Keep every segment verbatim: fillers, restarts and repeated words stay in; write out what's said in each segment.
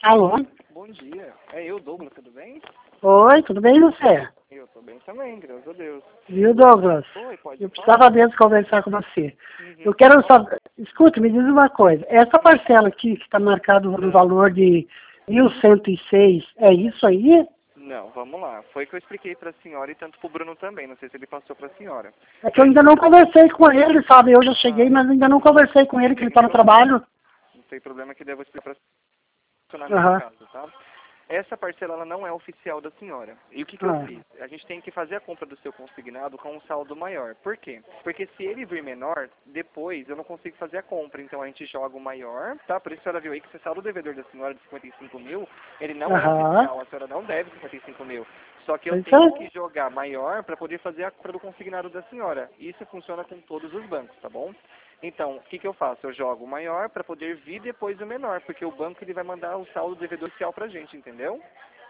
Alô? Bom dia. É eu, Douglas, tudo bem? Oi, tudo bem e você? Eu tô bem também, graças a Deus. Viu, Douglas? Oi, pode Eu falar? precisava mesmo conversar com você. Uhum, Eu pode quero falar. saber... Escuta, me diz uma coisa. Essa parcela aqui que está marcada no valor de mil cento e seis, é isso aí? Não, vamos lá. Foi que eu expliquei pra senhora e tanto pro Bruno também. Não sei se ele passou pra senhora. É que eu ainda não conversei com ele, sabe? Eu já cheguei, Ah, mas ainda não conversei com ele, que não ele tem está no problema. trabalho. Não tem problema que devo explicar pra funcionamento do Aham. caso, tá? Essa parcela ela não é oficial da senhora. E o que, que eu Ah. fiz? A gente tem que fazer a compra do seu consignado com um saldo maior. Por quê? Porque se ele vir menor, depois eu não consigo fazer a compra. Então a gente joga o maior, tá? Por isso a senhora viu aí que esse saldo devedor da senhora de cinquenta e cinco mil, ele não é Aham. oficial. A senhora não deve cinquenta e cinco mil. Só que eu Pois tenho é. que jogar maior para poder fazer a compra do consignado da senhora. Isso funciona com todos os bancos, tá bom? Então, o que, que eu faço? Eu jogo o maior para poder vir depois o menor, porque o banco ele vai mandar o saldo devedor oficial pra gente, entendeu?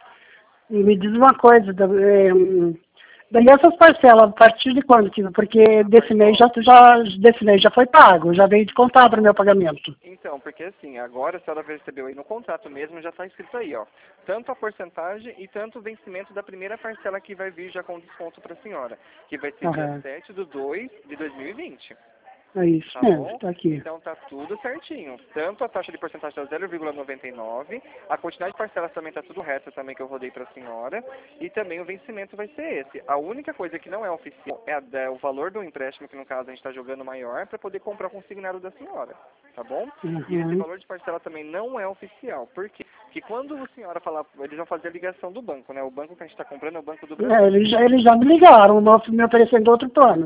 E me diz uma coisa, da- é, hum, daí essas parcelas, a partir de quando? que- Porque A desse parte, mês ó, já, já, desse mês já foi pago, já veio descontado no meu pagamento. então, porque assim, agora a senhora percebeu aí no contrato mesmo, já está escrito aí, ó. Tanto a porcentagem e tanto o vencimento da primeira parcela que vai vir já com desconto para a senhora, que vai ser dia Aham. sete de dois de dois mil e vinte. É isso Tá mesmo, bom? tá aqui. Então tá tudo certinho. Tanto a taxa de porcentagem tá zero vírgula noventa e nove, a quantidade de parcelas também tá tudo reto também que eu rodei para a senhora, e também o vencimento vai ser esse. A única coisa que não é oficial é, a da- o valor do empréstimo, que no caso a gente está jogando maior, para poder comprar o consignado da senhora. Tá bom? E esse Uhum. valor de parcela também não é oficial. Por quê? Porque quando a senhora falar, eles vão fazer a ligação do banco, né? O banco que a gente está comprando é o Banco do É, Brasil. eles, já, eles já me ligaram, me me oferecendo outro plano.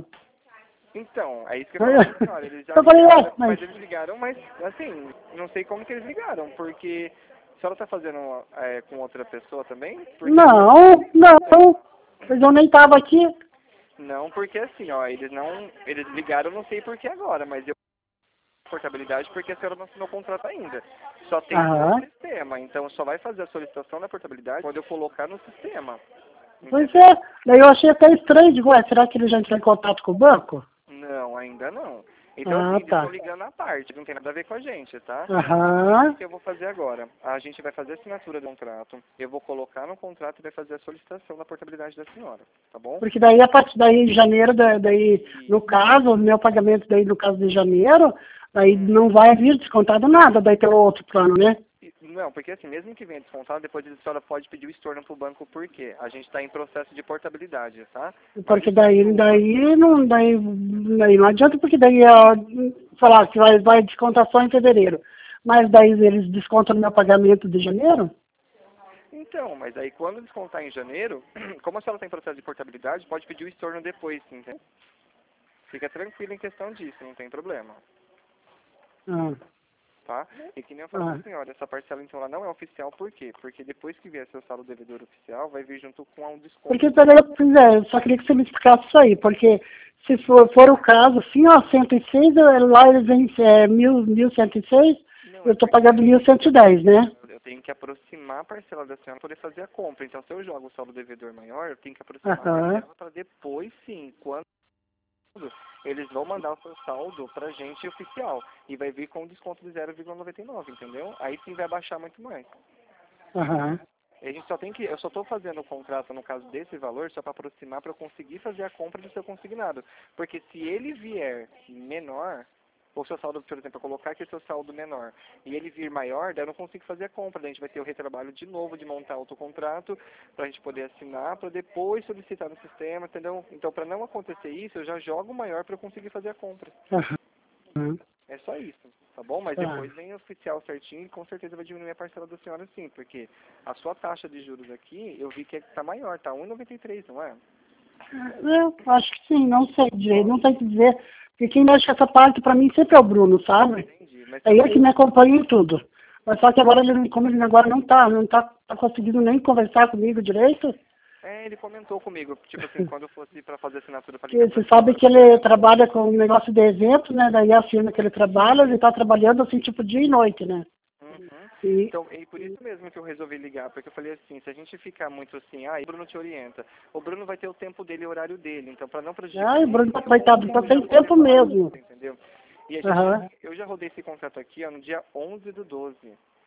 Então, é isso que eu ia falar pra senhora. Eles já Eu falei, ligaram, ué, mas mas eles ligaram, mas assim, não sei como que eles ligaram, porque a senhora tá fazendo é, com outra pessoa também? Porque agora. não, não, mas eu nem tava aqui. Não, porque assim, ó, eles não. Eles ligaram, não sei por que agora, mas eu portabilidade porque a senhora não assinou o contrato ainda. Só tem no Aham. sistema, então só vai fazer a solicitação da portabilidade quando eu colocar no sistema. Pois Entendeu? é, daí eu achei até estranho, digo, ué, será que ele já entrou em contato com o banco? Não, ainda não. Então, assim, Ah, eles estão tá. ligando à parte, não tem nada a ver com a gente, tá? Então, o que, Aham. que eu vou fazer agora? A gente vai fazer a assinatura do contrato, eu vou colocar no contrato e vai fazer a solicitação da portabilidade da senhora, tá bom? Porque daí, a partir daí, em janeiro, da- daí, no Isso. caso, o meu pagamento daí, no caso de janeiro, daí Hum. não vai vir descontado nada daí pelo outro plano, né? E- Não, porque assim, mesmo que venha descontado, depois a senhora pode pedir o estorno pro banco, por quê? A gente está em processo de portabilidade, tá? Mas Porque isso daí, sua. daí, não, daí, daí não adianta, porque daí, ó, falar que vai, vai descontar só em fevereiro. Mas daí eles descontam no meu pagamento de janeiro? Então, mas aí quando descontar em janeiro, como a senhora está em processo de portabilidade, pode pedir o estorno depois, entendeu? Fica tranquilo em questão disso, não tem problema. Ah, Tá? E que nem eu falei ah. pra senhora, essa parcela então ela não é oficial, por quê? Porque depois que vier seu saldo devedor oficial, vai vir junto com um desconto. Porque daí eu pois é, eu só queria que você me explicasse isso aí, porque se for, for o caso, sim, ó, cento e seis, eu- lá eles vêm é, mil, mil cento e seis, Não, eu é estou porque pagando mil cento e dez, né? eu tenho que aproximar a parcela da senhora para poder fazer a compra. Então, se eu jogo o saldo devedor maior, eu tenho que aproximar a Aham, parcela para depois, sim, quando eles vão mandar o seu saldo pra gente oficial. E vai vir com um desconto de zero vírgula noventa e nove, entendeu? Aí sim vai baixar muito mais. aham, A gente só tem que, eu só estou fazendo o contrato no caso desse valor só para aproximar para eu conseguir fazer a compra do seu consignado. Porque se ele vier menor, ou seu saldo, por exemplo, eu colocar aqui seu saldo menor, e ele vir maior, daí eu não consigo fazer a compra. Daí a gente vai ter o retrabalho de novo de montar outro contrato para a gente poder assinar, para depois solicitar no sistema, entendeu? Então, para não acontecer isso, eu já jogo o maior para eu conseguir fazer a compra. aham, É só isso, tá bom? Mas tá. depois vem oficial certinho e com certeza vai diminuir a parcela da senhora sim, porque a sua taxa de juros aqui, eu vi que está maior, tá um vírgula noventa e três, não é? Eu acho que sim, não sei direito, Ó, não sei te dizer, porque quem mexe com essa parte pra mim sempre é o Bruno, sabe? entendi, mas É tá ele que bom. me acompanha em tudo. Mas só que agora, ele, como ele agora não tá, não tá, tá conseguindo nem conversar comigo direito, É, ele comentou comigo, tipo assim, quando eu fosse para fazer assinatura para ligar que para você a sabe senhora, que para fazer ele a compra. trabalha com um negócio de evento, né? Daí a firma que ele trabalha, ele tá trabalhando assim, tipo dia e noite, né? Uhum. E, Então, e por isso mesmo que eu resolvi ligar, porque eu falei assim, se a gente ficar muito assim, ah, o Bruno te orienta, o Bruno vai ter o tempo dele e o horário dele, então para não prejudicar ai, o Bruno, ele, tá eu coitado, tá consigo já sem poder tempo fazer isso, mesmo. entendeu? E a gente já, Aham. eu já rodei esse contrato aqui ó, no dia onze do doze.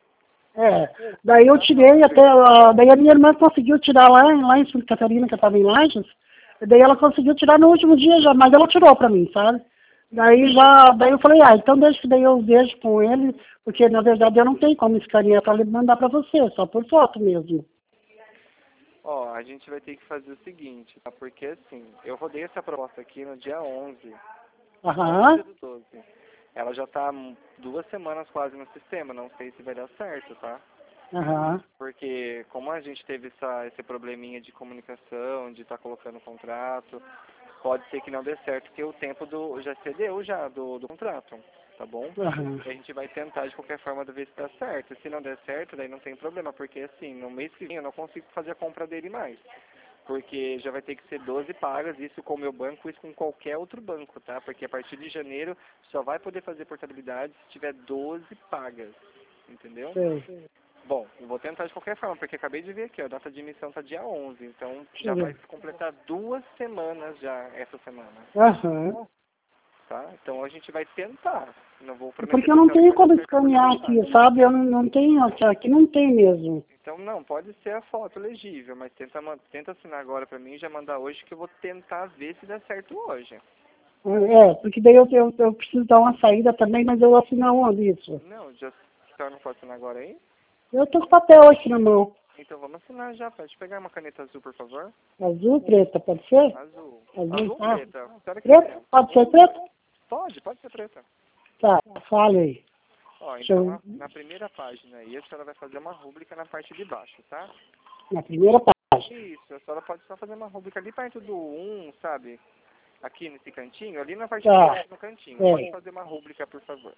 É, daí eu tirei até, a- daí a minha irmã conseguiu tirar lá, lá em Santa Catarina, que eu estava em Lages, e daí ela conseguiu tirar no último dia já, mas ela tirou pra mim, sabe? Daí já, daí eu falei, ah, então deixa que daí eu vejo com ele, porque na verdade eu não tenho como escanear para ele mandar para você, só por foto mesmo. Ó, a gente vai ter que fazer o seguinte, tá? Porque assim, eu rodei essa proposta aqui no dia onze, Aham, onze do doze. Ela já tá hum, duas semanas quase no sistema, não sei se vai dar certo, tá? aham, Porque como a gente teve essa, esse probleminha de comunicação, de estar colocando o contrato, pode ser que não dê certo, porque o tempo do já cedeu já do, do contrato, tá bom? aham. E a gente vai tentar de qualquer forma ver se dá certo. Se não der certo, daí não tem problema, porque assim, no mês que vem eu não consigo fazer a compra dele mais. Porque já vai ter que ser doze pagas, isso com o meu banco, isso com qualquer outro banco, tá? Porque a partir de janeiro só vai poder fazer portabilidade se tiver doze pagas, entendeu? Sei. Bom, eu vou tentar de qualquer forma, porque acabei de ver aqui, ó, a data de emissão tá dia onze, então Deixa já eu vai ver. completar duas semanas já essa semana, Aham. tá? Então a gente vai tentar, não vou prometer Porque eu pra não senhora que tenho vai dar como certo porque escanear não vai. aqui, sabe? Eu não, não tenho, aqui, aqui não tem mesmo. Então não, pode ser a foto legível, mas tenta, ma- tenta assinar agora pra mim e já mandar hoje que eu vou tentar ver se dá certo hoje. É, porque daí eu, eu, eu preciso dar uma saída também, mas eu assino aonde isso? Não, já, a senhora não pode assinar agora aí? Eu tô com papel aqui na mão. Então vamos assinar já, pode pegar uma caneta azul, por favor? Azul, preta, pode ser? Azul. Azul, Azul ou ah, preta? A senhora que preta? quiser. Pode ser preta? Pode, pode ser preta. Tá, fala aí. Ó, Deixa então eu, na, na primeira página aí a senhora vai fazer uma rúbrica na parte de baixo, tá? na primeira página. Isso, a senhora pode só fazer uma rúbrica ali perto do um, sabe? Aqui nesse cantinho, ali na parte de Tá, baixo no cantinho. é. Pode fazer uma rúbrica, por favor.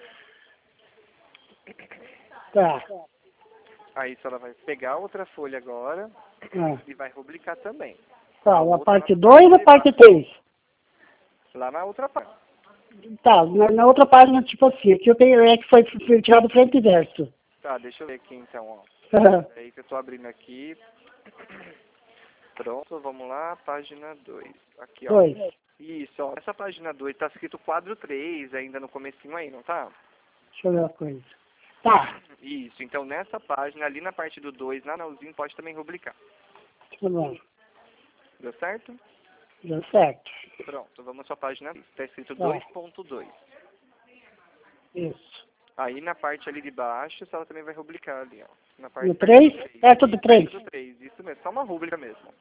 Tá, Aí a senhora vai pegar outra folha agora ah. e vai rubricar também. Tá, A a outra parte na dois ou a de parte baixo. três? Lá na outra parte. Tá, na, na outra página, tipo assim, aqui eu tenho, é que foi, foi tirado frente e verso. Tá, deixa eu ver aqui então, ó. Aham. Aí que eu tô abrindo aqui. Pronto, vamos lá, página dois. Aqui, ó. Dois. Isso, ó. Essa página dois tá escrito quadro três ainda no comecinho aí, não tá? Deixa eu ver uma coisa. Tá, Isso, então nessa página, ali na parte do dois, na nauzinho, pode também rubricar. tá bom. Deu certo? Deu certo. Pronto, vamos pra página três. Tá escrito Tá. dois ponto dois. Isso. Aí na parte ali de baixo, ela também vai rubricar ali, ó. Na parte No três? É tudo três. do três, isso mesmo, só uma rúbrica mesmo.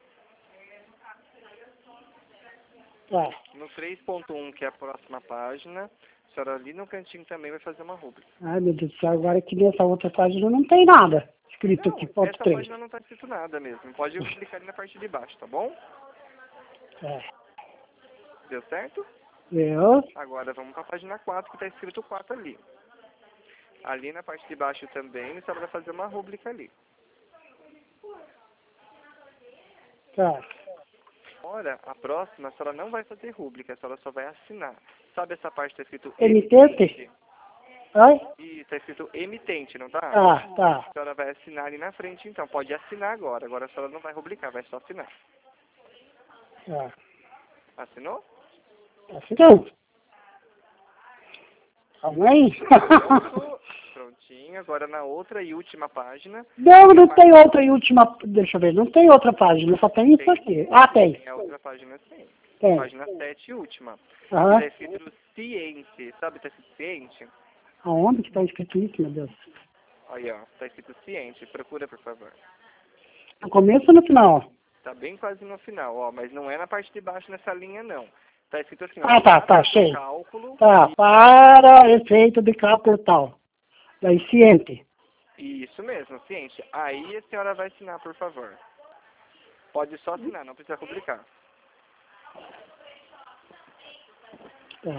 Tá. No três ponto um, que é a próxima página, a senhora ali no cantinho também vai fazer uma rúbrica. Ai, meu Deus do céu, agora aqui nessa outra página não tem nada escrito Não, aqui, ponto essa três. página não tá escrito nada mesmo. Pode rubricar ali na parte de baixo, tá bom? É. Deu certo? Eu? Agora vamos para a página quatro, que está escrito quatro ali. Ali na parte de baixo também, a senhora vai fazer uma rúbrica ali. Tá. Agora, a próxima, a senhora não vai fazer rúbrica, a senhora só vai assinar. Sabe essa parte que está escrito Emitente? Oi? E está escrito emitente, não tá? Ah, tá. A senhora vai assinar ali na frente, então. Pode assinar agora. Agora a senhora não vai rubricar, vai só assinar. Tá. Assinou? Assim não. Calma aí. Pronto. Prontinho. Agora na outra e última página. Não, não tem outra e última. Deixa eu ver, não tem outra página, só tem isso aqui. Ah, tem. Tem a outra página sim. Tem. Página sete e última. Aham. Está escrito ciente. Sabe, está escrito ciente? Aonde que está escrito isso, meu Deus? Aí, ó. Está escrito ciente. Procura, por favor. No começo ou no final? Tá bem quase no final, ó. Mas não é na parte de baixo nessa linha, não. Tá escrito assim, ó. Ah, tá, tá, para achei. cálculo. Tá, para efeito de cálculo tal. Daí, ciente. Isso mesmo, ciente. Aí a senhora vai assinar, por favor. Pode só assinar, não precisa publicar. Tá.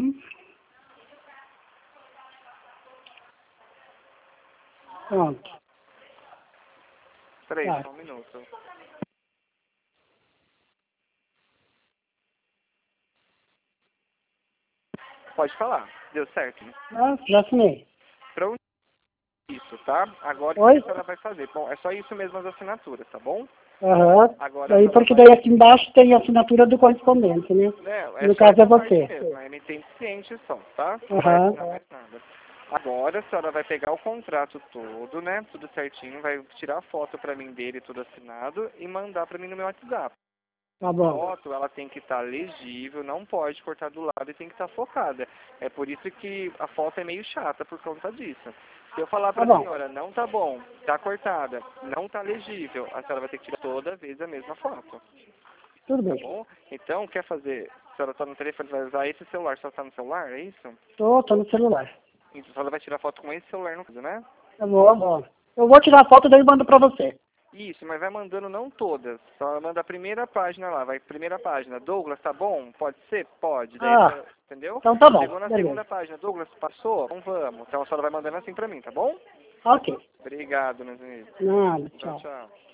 Pronto. Peraí, Tá. só um minuto. Pode falar. Deu certo? Ah, já assinei. Pronto. Isso, tá? Agora o Oi? que a senhora vai fazer? Bom, é só isso mesmo as assinaturas, tá bom? Aham. Agora a Daí, senhora porque vai... daí aqui embaixo tem a assinatura do correspondente, né? Não, é No só caso é essa parte você. mesmo, é emitente ciente só, tá? Não Aham. vai assinar mais nada. Agora a senhora vai pegar o contrato todo, né? Tudo certinho, vai tirar a foto pra mim dele, tudo assinado, e mandar pra mim no meu WhatsApp. Tá A bom. foto, ela tem que estar legível, não pode cortar do lado e tem que estar focada. É por isso que a foto é meio chata por conta disso. Se eu falar Tá pra bom. senhora, não tá bom, tá cortada, não tá legível, a senhora vai ter que tirar toda vez a mesma foto. Tudo Tá bem. bom? Então, quer fazer, a senhora tá no telefone, vai usar esse celular, a senhora tá no celular, é isso? Tô, tô no celular. Então, a senhora vai tirar foto com esse celular no caso, né? Tá bom, tá bom. Eu vou tirar a foto e daí mando pra você. Isso, mas vai mandando não todas. Só manda a primeira página lá, vai primeira página. Douglas, tá bom? Pode ser? Pode. Daí, Ah, essa- entendeu? então tá bom. Chegou na Beleza. segunda página. Douglas, passou? Então vamos. Então a senhora vai mandando assim pra mim, tá bom? Ok. Obrigado, meus amigos. Nada, Tchau, tchau. tchau.